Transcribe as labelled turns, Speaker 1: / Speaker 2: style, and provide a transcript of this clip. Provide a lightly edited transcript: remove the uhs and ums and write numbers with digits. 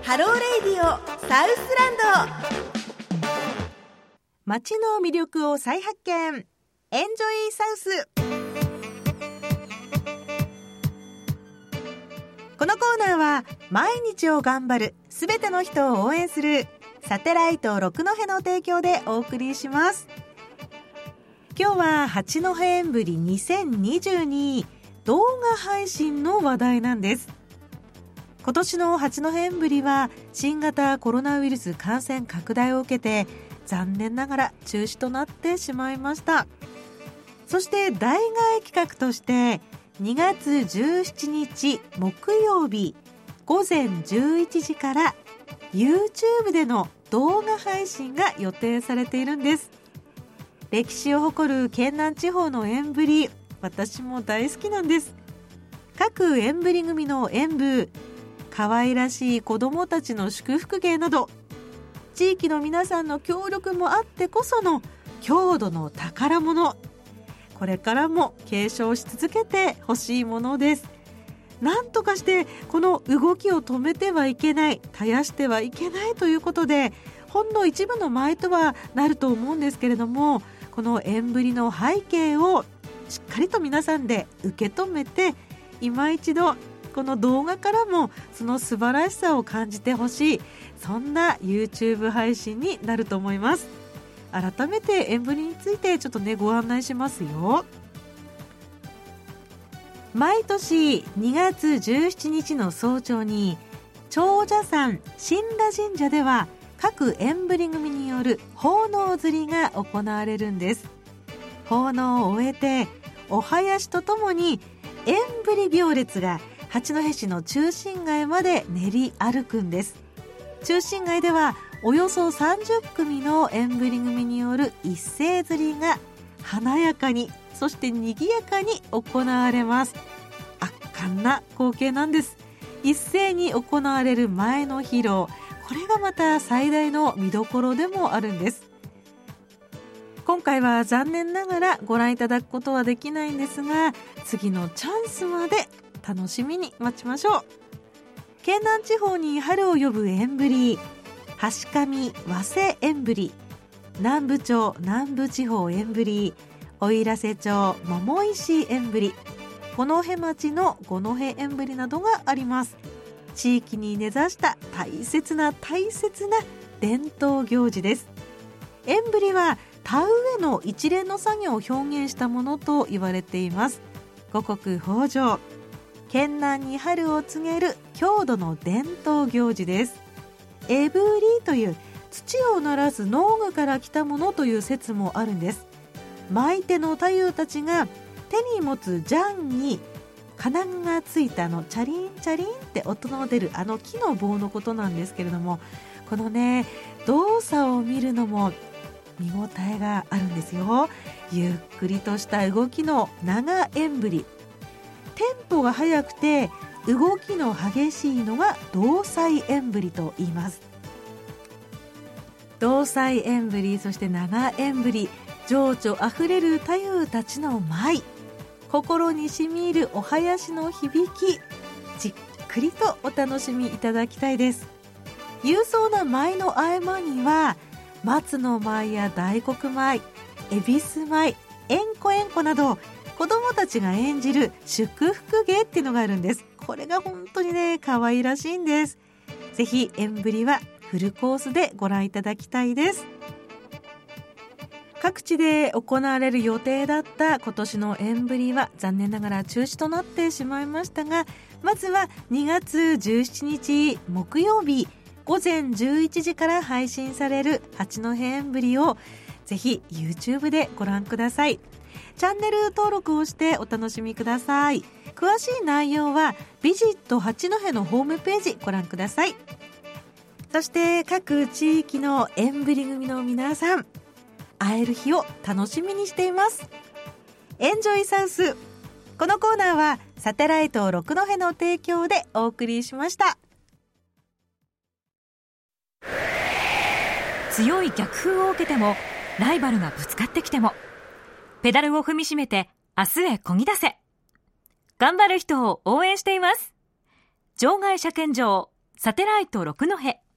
Speaker 1: ハローレイディオサウスランド。
Speaker 2: 街の魅力を再発見、エンジョイサウス。このコーナーは毎日を頑張るすべての人を応援するサテライト六戸の提供でお送りします。今日は八戸エンブリ2022動画配信の話題なんです。今年の八戸エンブリは新型コロナウイルス感染拡大を受けて残念ながら中止となってしまいました。そして代替企画として2月17日木曜日午前11時から YouTube での動画配信が予定されているんです。歴史を誇る県南地方のエンブリ、私も大好きなんです。各エンブリ組の演舞、可愛らしい子どもたちの祝福芸など、地域の皆さんの協力もあってこその郷土の宝物、これからも継承し続けてほしいものです。なんとかしてこの動きを止めてはいけない、絶やしてはいけないということで、ほんの一部の舞とはなると思うんですけれども、このエンブリの背景をしっかりと皆さんで受け止めて、今一度この動画からもその素晴らしさを感じてほしい、そんな YouTube 配信になると思います。改めてエンブリについてちょっとねご案内しますよ。毎年2月17日の早朝に長者山神羅神社では各エンブリ組による奉納釣りが行われるんです。奉納を終えてお囃子とともにエンブリ行列が八戸市の中心街まで練り歩くんです。中心街ではおよそ30組のエンブリ組による一斉釣りが華やかに、そして賑やかに行われます。圧巻な光景なんです。一斉に行われる前の披露、これがまた最大の見どころでもあるんです。今回は残念ながらご覧いただくことはできないんですが、次のチャンスまで楽しみに待ちましょう。県南地方に春を呼ぶエンブリ、橋上早生エンブリ、南部町南部地方エンブリ、奥入瀬町桃石エンブリ、五戸町の五戸エンブリなどがあります。地域に根ざした大切な伝統行事です。エンブリは田植えの一連の作業を表現したものと言われています。五穀豊穣、県南に春を告げる郷土の伝統行事です。エブリという土を鳴らす農具から来たものという説もあるんです。舞手の太夫たちが手に持つジャンに金具がついたチャリンチャリンって音の出る木の棒のことなんですけれども、このね動作を見るのも見応えがあるんですよ。ゆっくりとした動きの長エンブリ、テンポが速くて動きの激しいのが動祭エンブリと言います。動祭エンブリ、そして長エンブリ、情緒あふれる太夫たちの舞、心にしみ入るお囃子の響き、じっくりとお楽しみいただきたいです。勇壮な舞の合間には松の舞や大黒舞、恵比寿舞、えんこなど子どもたちが演じる祝福芸っていうのがあるんです。これが本当にね可愛らしいんです。ぜひエンブリはフルコースでご覧いただきたいです。各地で行われる予定だった今年のエンブリは残念ながら中止となってしまいましたが、まずは2月17日木曜日午前11時から配信される八戸エンブリをぜひ YouTube でご覧ください。チャンネル登録をしてお楽しみください。詳しい内容はビジット八戸のホームページご覧ください。そして各地域のエンブリ組の皆さん、会える日を楽しみにしています。エンジョイサウス、このコーナーはサテライト六戸の提供でお送りしました。
Speaker 3: 強い逆風を受けてもライバルがぶつかってきてもペダルを踏みしめて明日へ漕ぎ出せ。頑張る人を応援しています。場外車検場サテライト六戸。